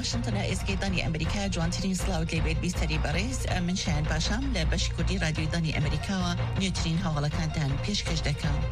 واشنطن اسكيداني أمريكا جوانترين سلاود لبيت بيستري باريس من شان باشام لبش كردي راديو داني أمريكا نيوترين هاولا كانتان بيشكش دكام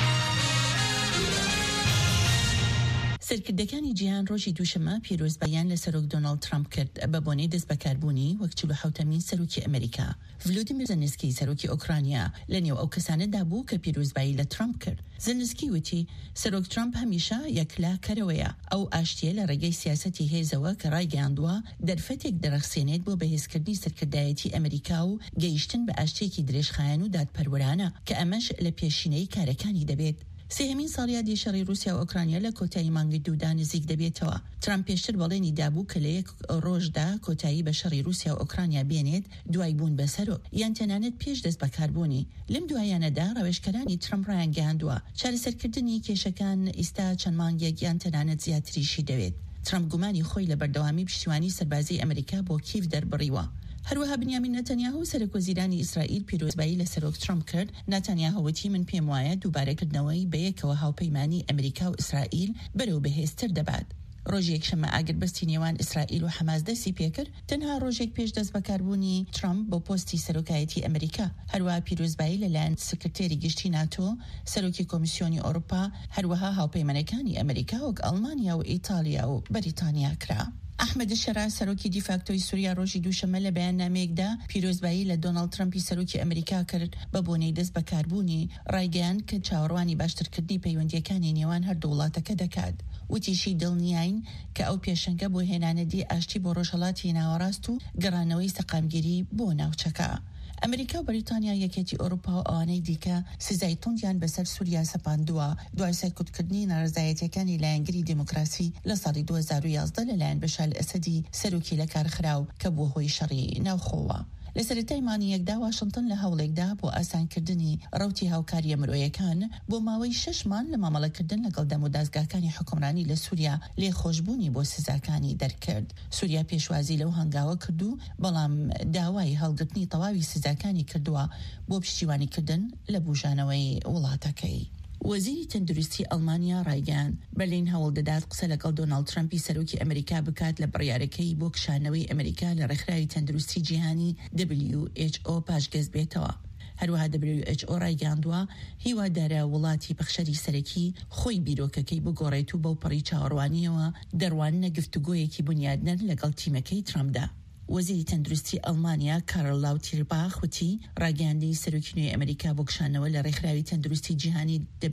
سەرکردەکانی جیهان ڕۆژی دووشەمە پیرۆزباییان لە سەرۆک دۆناڵد ترامپ کرد بە بۆنەی دەست بەکاربوونی وەک 47مین سەرۆکی ئەمریکا. ڤلودیمیر زەلنسکی سەرۆکی ئۆکرانیا لە نێو ئەو کەسانەدا بوو کە پیرۆزبایی لە ترامپ کرد. زەلنسکی وتی سەرۆک ترامپ هەمیشە یەکلاکەرەوەیە ئەو ئاشتیە لە ڕێگەی سیاسەتی هێزەوە کە ڕایگەیاندووە دەرفەتێک دەرەخسێنێت بۆ بەهێزکردنی سەرکردایەتی ئەمریکا و گەیشتن بە ئاشتێکی درێژخایەن و دادپەروەرانە کە ئەمەش لە پێشینەی کارەکانی دەبێت. سێهەمین ساڵیادی شەڕی رووسیا و ئۆکرانیا لە کۆتایی مانگی دوودا نزیک دەبێتەوە. ترامپ پێشتر بەڵێنی دابوو کە لە یەک ڕۆژدا کۆتایی بە شەڕی رووسیا و ئۆکرانیا بێنێت دوای بوون بەسەرۆ یان تەنانەت پێش دەست بەکاربوونی. لەم دوایانەدا ڕەوێژکەرانی ترامپ ڕایانگەیاندووە چارەسەرکردنی کێشەکان ئیستا چەند مانگێک یان تەنانەت زیاتریشی دەوێت. ترامپ گومانی خۆی لە بەردەوامی پشتیوانی سەربازی ئەمریکا بۆ کیف دەربڕیوە. هەروەها بنیامین نەتەنیاهو سەرۆکوەزیرانی ئیسرائیل پیرۆزبایی لە سەرۆک ترامپ کرد. نەتەنیاهوتی من پێم وایە دووبارەکردنەوەی بەیەکەوە هاوپەیمانی ئەمریکا و ئیسرائیل بەرەو بەهێزتر دەبات. ڕۆژی یەکشەمە ئاگربەستی نێوان ئیسرائیل و حەماس دەستی پێکرد تەنها ڕۆژێک پێش دەست بەکاربوونی ترامپ بۆ پۆستی سەرۆکایەتی ئەمریکا. هەروەها پیرۆزبایی لەلایەن سکرتێری گشتی ناتۆ، سەرۆکی کۆمیسیۆنی ئەوروپا، هەروەها هاوپەیمانەکانی ئەمریکا وەک ئەڵمانیا و ئیتالیا و بەریتانیا کرا. ئەحمەد شەرا سەرۆکی دیفاکتۆی سووریا ڕۆژی دووشەمە لە بەیاننامەیەکدا پیرۆزبایی لە دۆناڵد ترامپی سەرۆکی ئەمریکا کرد بە بۆنەی دەست بەکاربوونی ڕایگەیان کە چاوەڕوانی باشترکردنی پەیوەندیەکانی نێوان هەردوو وڵاتەکە دەکات. وتیشی دڵنیاین کە ئەو پێشەنگە بۆ هێنانەدی ئاشتی بۆ ڕۆژهەڵاتی ناوەڕاست و گەڕانەوەی سەقامگیری بۆ ناوچەکە. ئەمریکا و بەریتانیا یەکێتی ئەوروپا و ئەوانەی دیکە سزای توندیان بەسەر سووریا سەپاندووە دوای سەرکوتکردنی ناڕزایەتیەکانی لایەنگری دیموکراسی لە ساڵی 2011 لەلایەن بەشار ئەسەدی سەرۆکی لە کارخراو کە بووە هۆی شەڕی ناوخۆوە. لە سەرەتای مانگی یەکدا واشنتن لە هەوڵێکدا بۆ ئاسانکردنی ڕەوتی هاوکاریە مرۆیەکان بۆ ماوەی 6 مان لە مامەڵەکردن لەگەڵ دەم و دازگاکانی حکومڕانی لە سووریا لێخۆشبوونی بۆ سزاکانی دەرکرد. سووریا پێشوازی لەو هەنگاوە کردو بەڵام داوای هەڵگرتنی تەواوی سزاکانی کردووە بۆ پشتیوانیکردن لە بوژانەوەی وڵاتەکەی. وەزیری تەندروستی ئەڵمانیا ڕایگەیاند بەرلین هەوڵ دەدات قسە لەگەڵ دۆناڵد ترامپی سەرۆکی ئەمریکا بکات لە بڕیارەکەی بۆ کشانەوەی ئەمریکا لە ڕێکخراوی تەندروستی جیهانی WHO پاشگەز بێتەوە. هەروەها WHO ڕایگەیاندووە هیوادارە وڵاتی پەخشەری سەرەکی خۆی بیرۆکەکەی بگۆڕێت و بەو پەڕی چاوەڕوانیەوە دەڕوانە گفتوگۆیەکی بنیادنەر لەگەڵ تیمەکەی ترامپدا. وەزیری تەندروستی ئەڵمانیا کارل لاوتیرباخ وتی ڕاگەیاندەی سەرۆکی نوێی ئەمریکا بۆ کشانەوە لە ڕێکخراوی تەندروستی جیهانی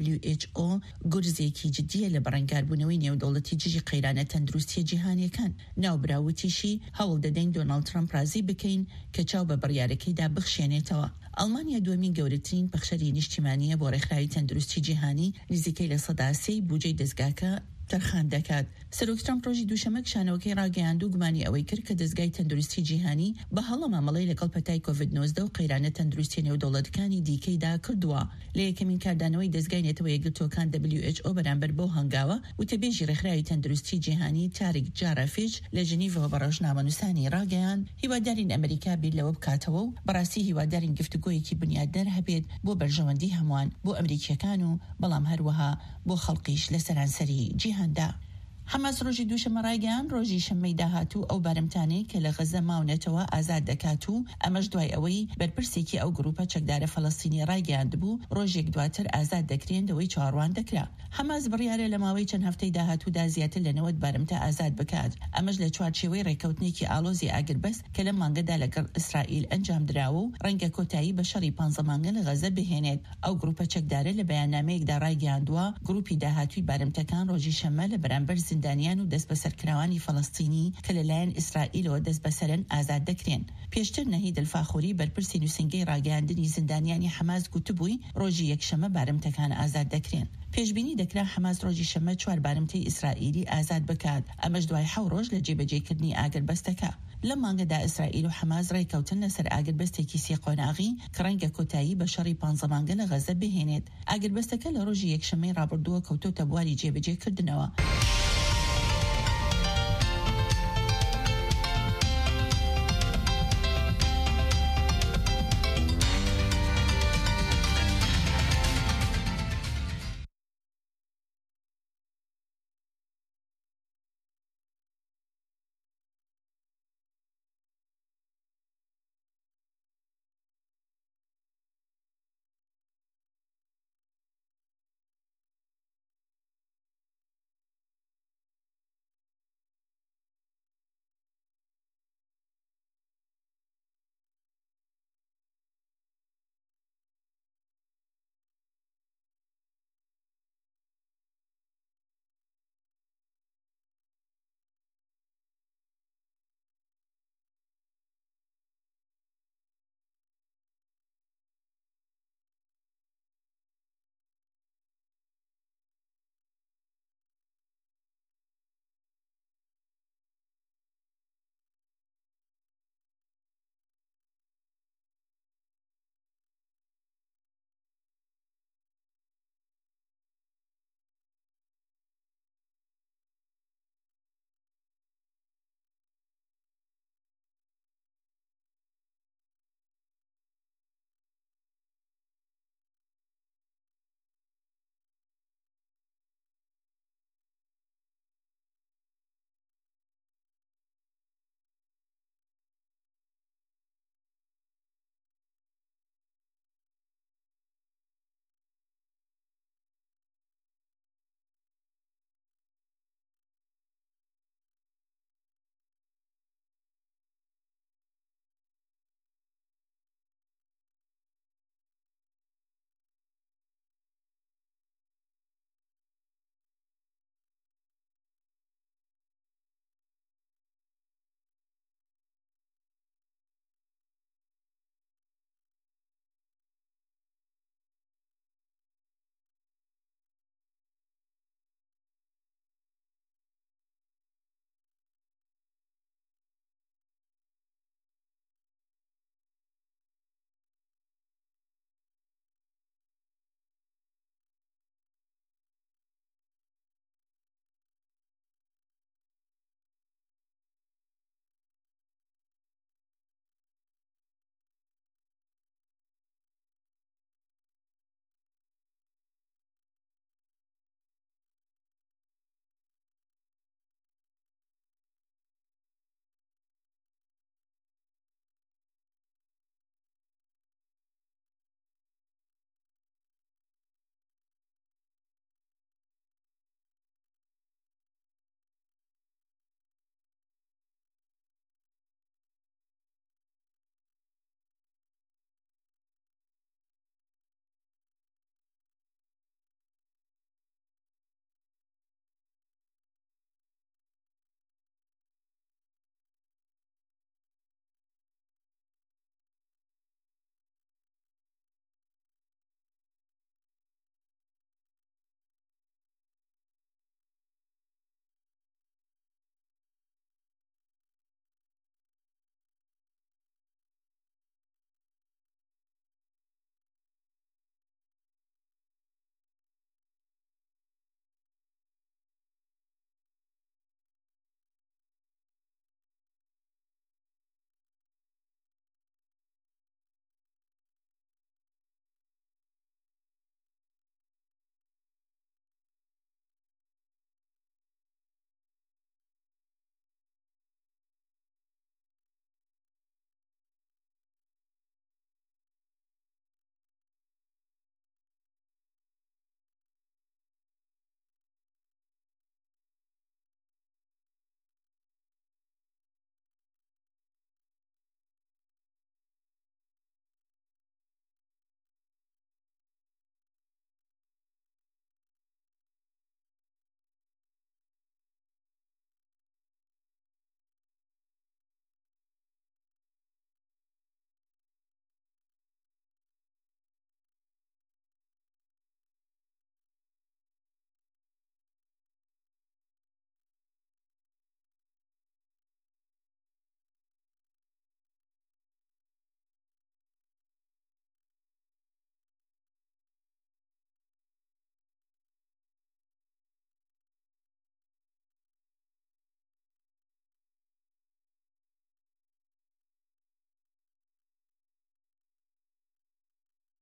WHO گورزێکی جدیە لە بەڕێنگاربوونەوەی نێودەوڵەتی جژی قەیرانە تەندروستی جیهانیەکان. ناوبراوتیشی هەوڵ دەدەین دۆناڵد ترامپ رازی بکەین کە چاو بە بڕیارەکەیدا بخشێنێتەوە. ئەڵمانیا دووەمین گەورەترین پەخشەری نیشتیمانیە بۆ ڕێکخراوی تەندروستی جیهانی نزیکەی لە 3% بودجەی دەستگاکە تەرخان دەکات. سەرۆک ترامپ ڕۆژی دووشەمە کشانەوەکەی ڕاگەیاند و گومانی ئەوەی کرد کە دەستگای تەندروستی جیهانی بە هەڵە مامەڵەی لەگەڵ پەتای کۆڤید-19 و قەیرانە تەندروستی نێودەوڵەتەکانی دیکەیدا کردووە. لە یەکەمین کاردانەوەی دەستگای نێتەوە یەکگرتوەکان WHO بەرامبەر بۆ هەنگاوە وتەبێژی ڕێکخراوی تەندروستی جیهانی تاریک جارافیچ لە ژنیڤەوە بە ڕۆژنامەنووسانی ڕاگەیاند هیوادارین ئەمریکا بیر لەوە بکاتەوە و بەڕاستی هیوادارین گفتوگۆیەکی بنیادنەر هەبێت بۆ بەرژەوەندی هەمووان بۆ ئەمریکیەکان و بەڵام هەروەها بۆ خەڵقیش لە سەرانسەری جیهاندا. حماس ڕۆژی دووشەمە ڕایگەیاند ڕۆژی شەممەی داهاتوو ئەو بارمتانەی کە لە غەزە ماونێتەوە ئازاد دەکات و ئەمەش دوای ئەوەی بەرپرسێکی ئەو گروپە چەکدارە فەڵەستینی ڕایگەیاند بوو ڕۆژێک دواتر ئازاد دەکرێنەوەی چاڕوان دەکرا. حماس بڕیارە لە ماوەی چەند هەفتەی داهاتوودا زیاتر لە 90 بارمتە ئازاد بکات. ئەمەش لە چوارچێوەی ڕێکەوتنێکی ئالۆزی ئاگربەست کە لە مانگەدا لەگەڵ ئیسرائیل ئەنجام درراوە و ڕەنگە کۆتایی بە شەڕی 15 مانگە لە غەزە بهێنێت. ئەو گروپە چەکدارە لە بەیاننامەیەکدا ڕایگەیاندووە گروپی داهاتووی بارمتەکان ڕۆژی شەممە لە بەرامبەر زیندانیان و دەست بەسەرکراوانی فەڵەستینی کە لەلایەن ئیسرائیلەوە دەست بەسەرن ئازاد دەکرێن. پێشتر نەهید الفاخوری بەرپرسی نووسنگەی ڕاگەیاندنی زیندانیانی حەماس گوتبووی ڕۆژی یەکشەمە بارمتەکان ئازاد دەکرێن. پێشبینی دەکرا حەماس ڕۆژی شەممە 4 بارمتەی ئیسرائیلی ئازاد بکات. ئەمەش دوای 7 ڕۆژ لە جێبەجێکردنی ئاگربەستەکە. لەم مانگەدا ئیسرائیل و حەماس ڕێکەوتن لەسەر ئاگربەستێکی سێ قۆناغی کە ڕەنگە کۆتایی بە شەڕی 15 مانگە لە غەزە بهێنێت. ئاگربەستەکە لە ڕۆژی یەکشەمەی ڕابردووە کەوتۆتە بواری جێبەجێکردنەوە.